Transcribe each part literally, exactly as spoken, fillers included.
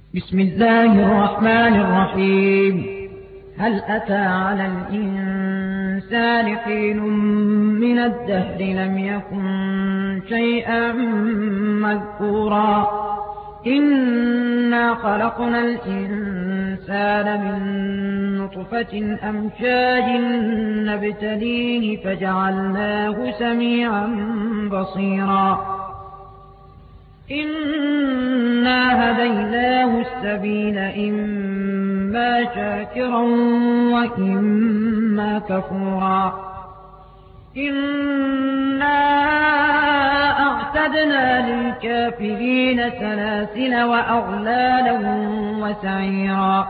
بسم الله الرحمن الرحيم. هل أتى على الإنسان حين من الدهر لم يكن شيئا مذكورا إنا خلقنا الإنسان من نطفة أمشاج نبتليه فجعلناه سميعا بصيرا إنا هديناه السبيل إما شاكرا وإما كفورا إنا أعتدنا للكافرين سلاسل وأغلالا وسعيرا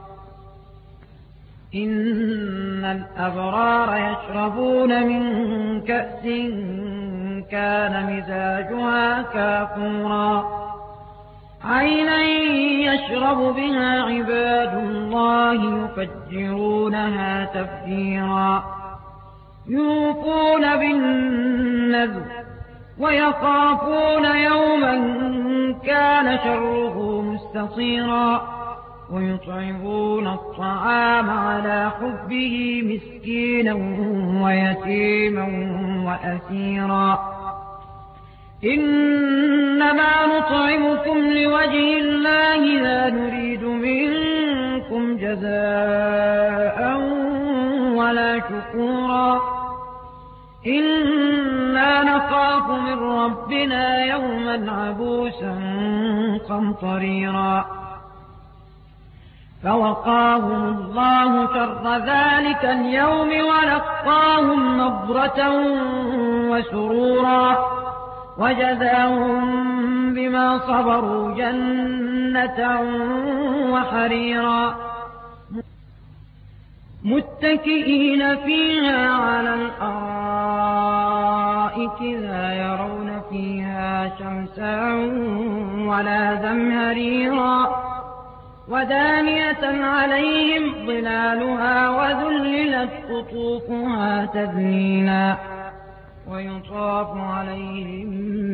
إن الأبرار يشربون من كأس كان مزاجها كافورا عينا يشرب بها عباد الله يفجرونها تفجيرا يوفون بالنذر ويخافون يوما كان شره مستطيرا ويطعمون الطعام على حبه مسكينا ويتيما وأسيرا إنما نطعمكم لوجه الله لا نريد منكم جزاء ولا شكورا إنا نخاف من ربنا يوما عبوسا قمطريرا فوقاهم الله شر ذلك اليوم ولقاهم نضرة وسرورا وجزاهم بما صبروا جنة وحريرا متكئين فيها على الأرائك لا يرون فيها شمسا ولا زمهريرا ودانية عليهم ظلالها وذللت قطوفها تذليلا ويطاف عليهم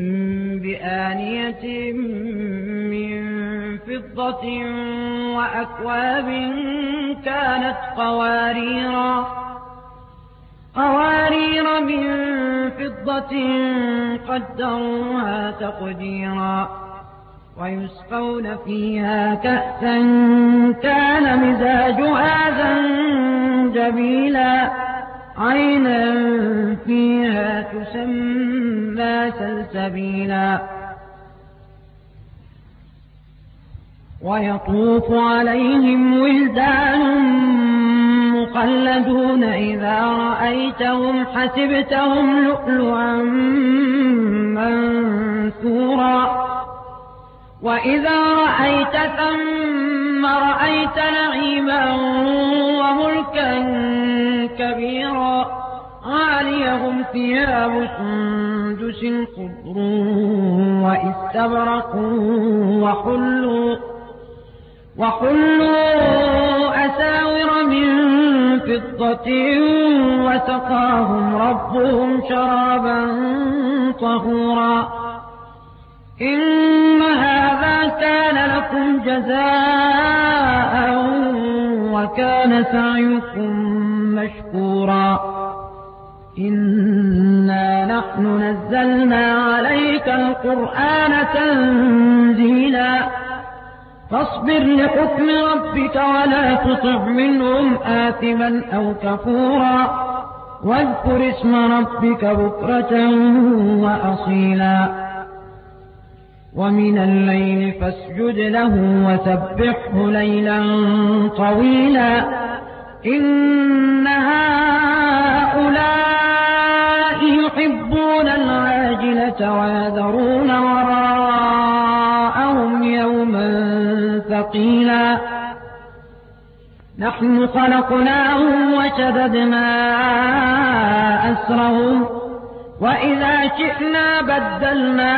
بآنية من فضة وأكواب كانت قواريرا قوارير من فضة قدروها تقديرا ويسقون فيها كأسا كان مزاجها زنجبيلا عينا فيها تسمى سلسبيلا ويطوف عليهم ولدان مخلدون إذا رأيتهم حسبتهم لؤلؤا منثورا وإذا رأيت ثم رأيت نعيما وملكا كبيرا عاليهم ثياب سندس خضر واستبرق وحلوا, وحلوا أساور من فضة وسقاهم ربهم شرابا طهورا إن هذا كان لكم جزاء وكان سعيكم مشكورا إنا نحن نزلنا عليك القرآن تنزيلا فاصبر لحكم ربك ولا تطع منهم آثما أو كفورا واذكر اسم ربك بكرة وأصيلا ومن الليل فاسجد له وسبحه ليلا طويلا إن هؤلاء يحبون العاجلة ويذرون وراءهم يوما ثقيلا نحن خلقناهم وشددنا أسرهم وإذا شئنا بدلنا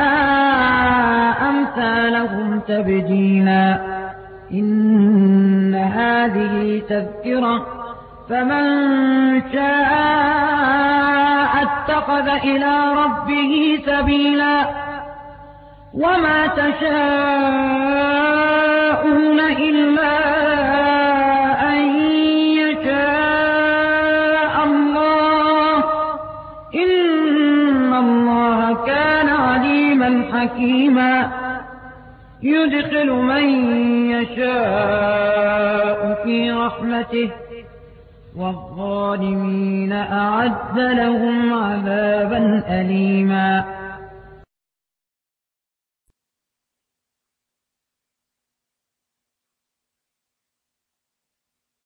أمثالهم تبديلا إن هذه تذكرة فمن شاء اتخذ إلى ربه سبيلا وما تشاءون إلا أن يشاء الله إن الله كان عليما حكيما يدخل من يشاء في رحمته والظالمين أعد لهم عذابا أليما